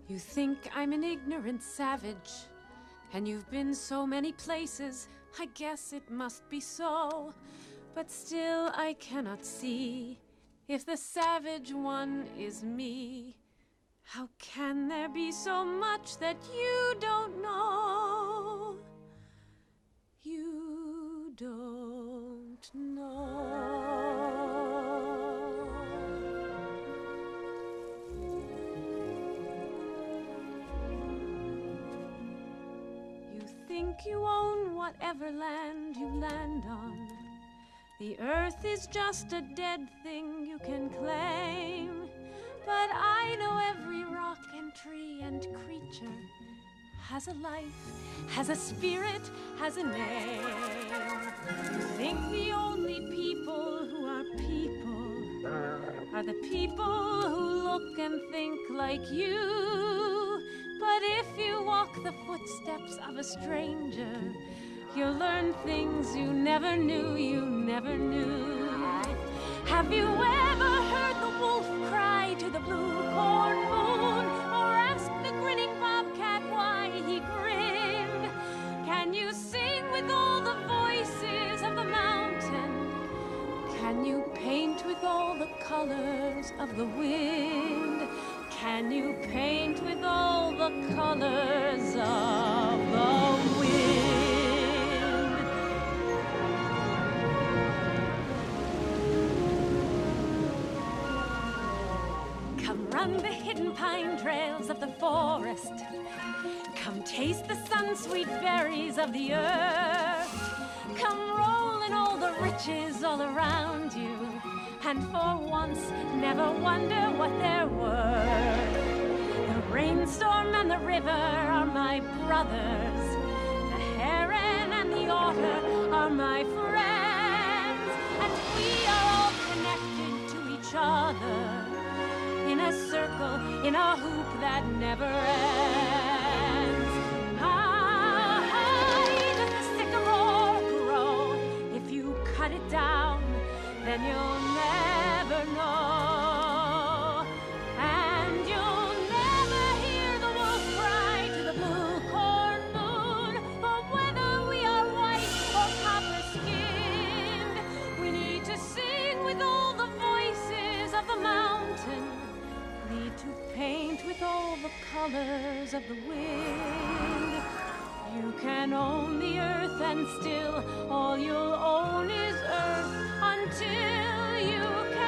You think I'm an ignorant savage, and you've been so many places, I guess it must be so. But still I cannot see if the savage one is me. How can there be so much that you don't know? You don't know. You think you own whatever land you land on. The earth is just a dead thing you can claim. But I know every rock and tree and creature has a life, has a spirit, has a name. You think the only people who are people are the people who look and think like you. But if you walk the footsteps of a stranger, you'll learn things you never knew, you never knew. Have you ever heard the wolf cry to the blue corn moon, or ask the grinning bobcat why he grinned? Can you sing with all the voices of the mountain? Can you paint with all the colors of the wind? Can you paint with all the colors of the wind? Run the hidden pine trails of the forest. Come taste the sun-sweet berries of the earth. Come roll in all the riches all around you, and for once never wonder what they're worth. The rainstorm and the river are my brothers. The heron and the otter are my friends, and we are all connected to each other in a circle, in a hoop that never ends. How high does the sycamore grow? If you cut it down, then you'll never know. And you'll never hear the wolf cry to the blue corn moon, for whether we are white or copper-skinned, we need to sing with all the voices of the mountain. Need to paint with all the colors of the wind. You can own the earth, and still all you'll own is earth until you can